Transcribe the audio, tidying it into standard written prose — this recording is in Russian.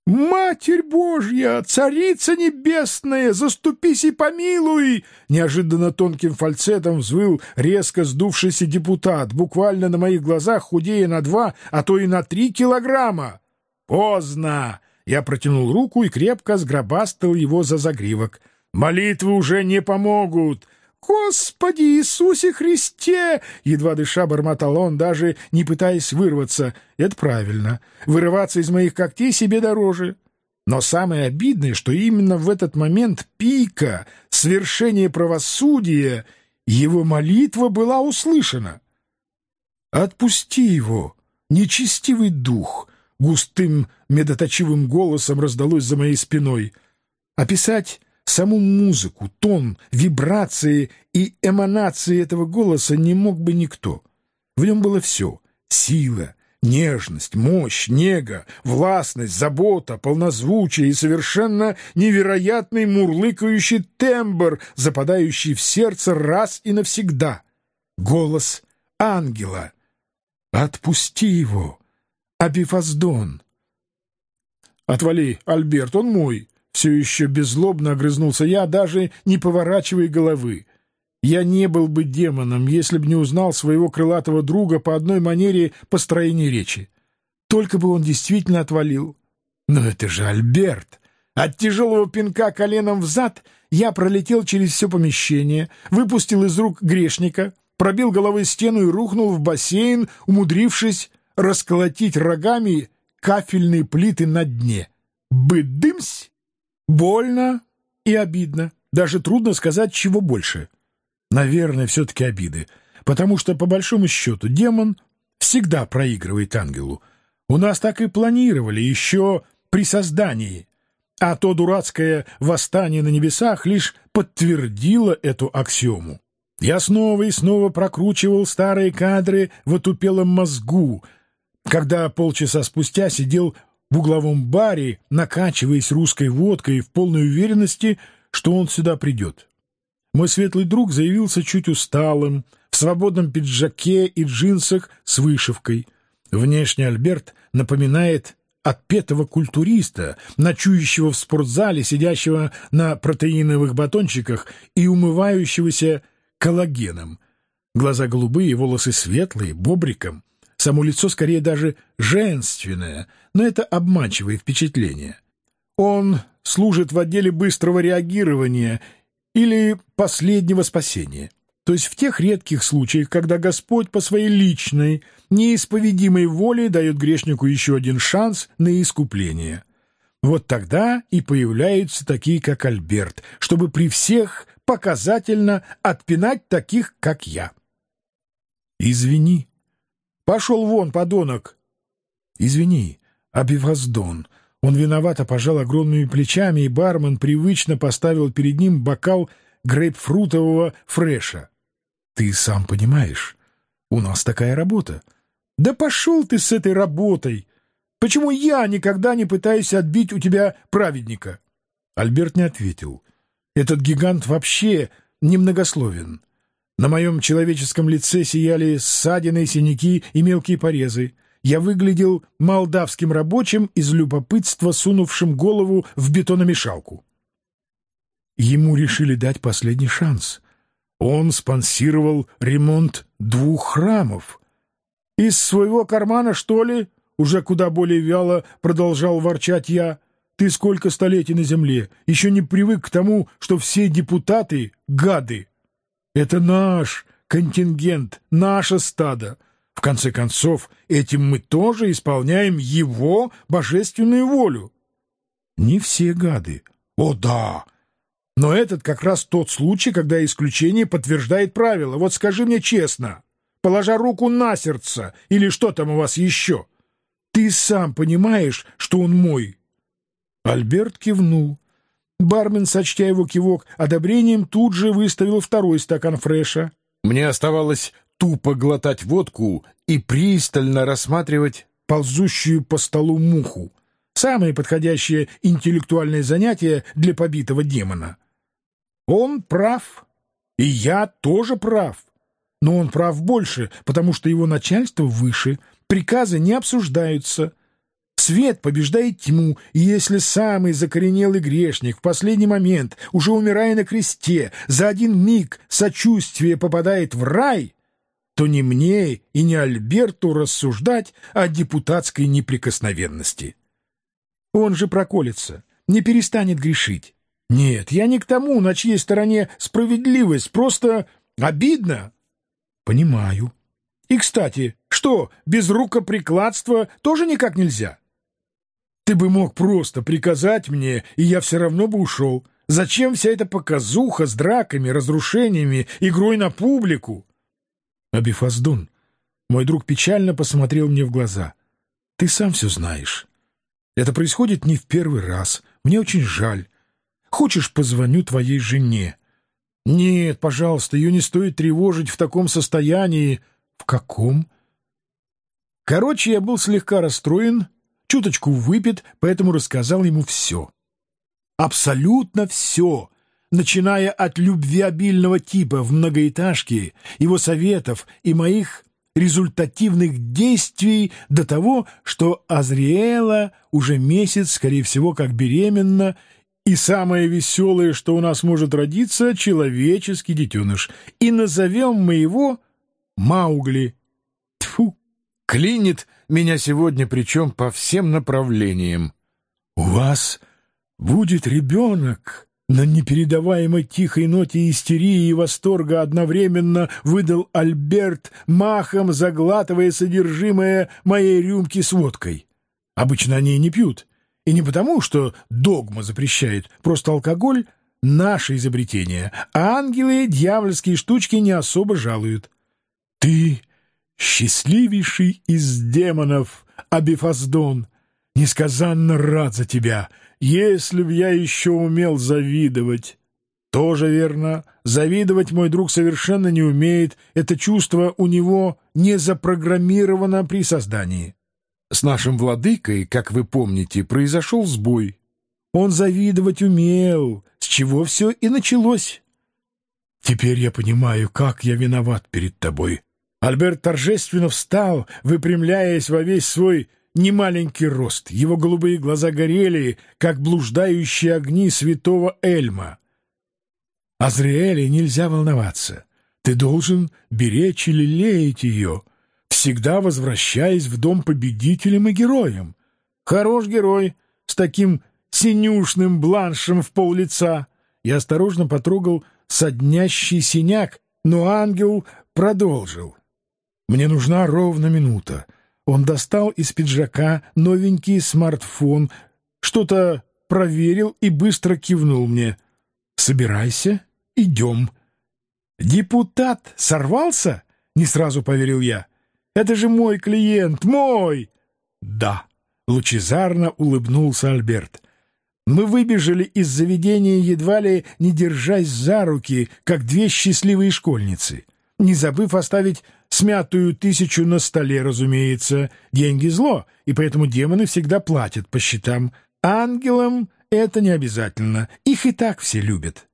«Матерь Божья, Царица Небесная, заступись и помилуй!» Неожиданно тонким фальцетом взвыл резко сдувшийся депутат, буквально на моих глазах худея на 2, а то и на 3 килограмма. «Поздно!» Я протянул руку и крепко сгробастал его за загривок. «Молитвы уже не помогут!» «Господи Иисусе Христе!» Едва дыша бормотал он, даже не пытаясь вырваться. Это правильно. Вырываться из моих когтей себе дороже. Но самое обидное, что именно в этот момент пика, свершения правосудия, его молитва была услышана. «Отпусти его, нечестивый дух!» Густым медоточивым голосом раздалось за моей спиной. Описать саму музыку, тон, вибрации и эманации этого голоса не мог бы никто. В нем было все — сила, нежность, мощь, нега, властность, забота, полнозвучие и совершенно невероятный мурлыкающий тембр, западающий в сердце раз и навсегда. Голос ангела. «Отпусти его, Апифаздон!» «Отвали, Альберт, он мой!» Все еще беззлобно огрызнулся я, даже не поворачивая головы. Я не был бы демоном, если бы не узнал своего крылатого друга по одной манере построения речи. Только бы он действительно отвалил. Но это же Альберт! От тяжелого пинка коленом взад я пролетел через все помещение, выпустил из рук грешника, пробил головой стену и рухнул в бассейн, умудрившись расколотить рогами кафельные плиты на дне. Быдымсь! Больно и обидно. Даже трудно сказать, чего больше. Наверное, все-таки обиды. Потому что, по большому счету, демон всегда проигрывает ангелу. У нас так и планировали еще при создании. А то дурацкое восстание на небесах лишь подтвердило эту аксиому. Я снова и снова прокручивал старые кадры в отупелом мозгу, когда полчаса спустя сидел в угловом баре, накачиваясь русской водкой в полной уверенности, что он сюда придет. Мой светлый друг заявился чуть усталым, в свободном пиджаке и джинсах с вышивкой. Внешне Альберт напоминает отпетого культуриста, ночующего в спортзале, сидящего на протеиновых батончиках и умывающегося коллагеном. Глаза голубые, волосы светлые, бобриком. Само лицо скорее даже женственное, но это обманчивое впечатление. Он служит в отделе быстрого реагирования или последнего спасения. То есть в тех редких случаях, когда Господь по своей личной, неисповедимой воле дает грешнику еще один шанс на искупление. Вот тогда и появляются такие, как Альберт, чтобы при всех показательно отпинать таких, как я. «Извини». «Пошел вон, подонок!» «Извини, Апифаздон». Он виновато пожал огромными плечами, и бармен привычно поставил перед ним бокал грейпфрутового фреша. «Ты сам понимаешь, у нас такая работа». «Да пошел ты с этой работой! Почему я никогда не пытаюсь отбить у тебя праведника?» Альберт не ответил. Этот гигант вообще немногословен. На моем человеческом лице сияли ссадины, синяки и мелкие порезы. Я выглядел молдавским рабочим из любопытства, сунувшим голову в бетономешалку. Ему решили дать последний шанс. Он спонсировал ремонт 2 храмов. «Из своего кармана, что ли?» — уже куда более вяло продолжал ворчать я. «Ты сколько столетий на земле, еще не привык к тому, что все депутаты — гады. Это наш контингент, наше стадо. В конце концов, этим мы тоже исполняем его божественную волю». «Не все гады». «О, да! Но этот как раз тот случай, когда исключение подтверждает правило. Вот скажи мне честно, положа руку на сердце, или что там у вас еще, ты сам понимаешь, что он мой?» Альберт кивнул. Бармен, сочтя его кивок одобрением, тут же выставил 2-й стакан фреша. Мне оставалось тупо глотать водку и пристально рассматривать ползущую по столу муху. Самое подходящее интеллектуальное занятие для побитого демона. Он прав, и я тоже прав. Но он прав больше, потому что его начальство выше, приказы не обсуждаются. Свет побеждает тьму, и если самый закоренелый грешник в последний момент, уже умирая на кресте, за один миг сочувствия попадает в рай, то не мне и не Альберту рассуждать о депутатской неприкосновенности. Он же проколется, не перестанет грешить. Нет, я не к тому, на чьей стороне справедливость, просто обидно. Понимаю. И, кстати, что, без рукоприкладства тоже никак нельзя? Ты бы мог просто приказать мне, и я все равно бы ушел. Зачем вся эта показуха с драками, разрушениями, игрой на публику? Абифаздун, мой друг печально посмотрел мне в глаза. Ты сам все знаешь. Это происходит не в первый раз. Мне очень жаль. Хочешь, позвоню твоей жене? Нет, пожалуйста, ее не стоит тревожить в таком состоянии. В каком? Короче, я был слегка расстроен, чуточку выпит, поэтому рассказал ему все. Абсолютно все, начиная от любвеобильного типа в многоэтажке, его советов и моих результативных действий до того, что Азриэла уже месяц, скорее всего, как беременна, и самое веселое, что у нас может родиться, человеческий детеныш, и назовем мы его Маугли. Тьфу! Клинит меня сегодня, причем по всем направлениям. У вас будет ребенок. На непередаваемой тихой ноте истерии и восторга одновременно выдал Альберт, махом заглатывая содержимое моей рюмки с водкой. Обычно они не пьют. И не потому, что догма запрещает, просто алкоголь — наше изобретение, а ангелы дьявольские штучки не особо жалуют. Ты счастливейший из демонов, Абифаздон, несказанно рад за тебя. Если б я еще умел завидовать. Тоже верно. Завидовать мой друг совершенно не умеет. Это чувство у него не запрограммировано при создании. С нашим владыкой, как вы помните, произошел сбой. Он завидовать умел, с чего все и началось. Теперь я понимаю, как я виноват перед тобой. Альберт торжественно встал, выпрямляясь во весь свой немаленький рост. Его голубые глаза горели, как блуждающие огни святого Эльма. Азриэле нельзя волноваться. Ты должен беречь и лелеять ее, всегда возвращаясь в дом победителем и героем. Хорош герой, с таким синюшным бланшем в пол-лица. Я осторожно потрогал соднящий синяк, но ангел продолжил. Мне нужна ровно минута. Он достал из пиджака новенький смартфон, что-то проверил и быстро кивнул мне. «Собирайся, идем». «Депутат сорвался?» — не сразу поверил я. «Это же мой клиент, мой!» «Да», — лучезарно улыбнулся Альберт. Мы выбежали из заведения, едва ли не держась за руки, как две счастливые школьницы, не забыв оставить смятую 1000 на столе, разумеется. Деньги — зло, и поэтому демоны всегда платят по счетам. Ангелам это не обязательно, их и так все любят.